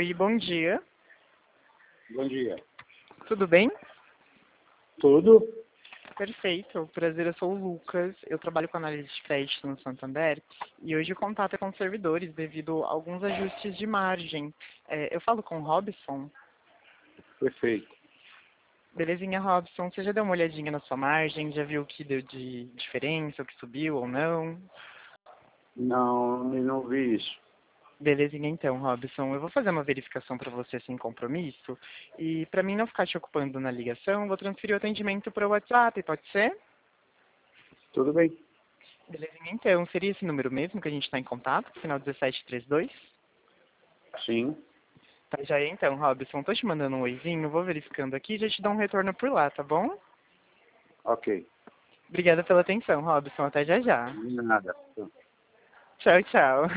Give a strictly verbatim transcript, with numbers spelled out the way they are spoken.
Oi, bom dia. Bom dia. Tudo bem? Tudo? Perfeito. Prazer, eu sou o Lucas. Eu trabalho com análise de crédito no Santander e hoje o contato é com os servidores devido a alguns ajustes de margem. É, eu falo com o Robson. Perfeito. Belezinha, Robson. Você já deu uma olhadinha na sua margem? Já viu o que deu de diferença, o que subiu ou não? Não, eu não vi isso. Belezinha então, Robson. Eu vou fazer uma verificação para você sem compromisso. E para mim não ficar te ocupando na ligação, vou transferir o atendimento para o WhatsApp, pode ser? Tudo bem? Belezinha então. Seria esse número mesmo que a gente está em contato, final dezessete trinta e dois? Sim. Tá, já é então, Robson. Tô te mandando um oizinho, vou verificando aqui e já te dou um retorno por lá, tá bom? Ok. Obrigada pela atenção, Robson. Até já já. Nada. Tchau, tchau.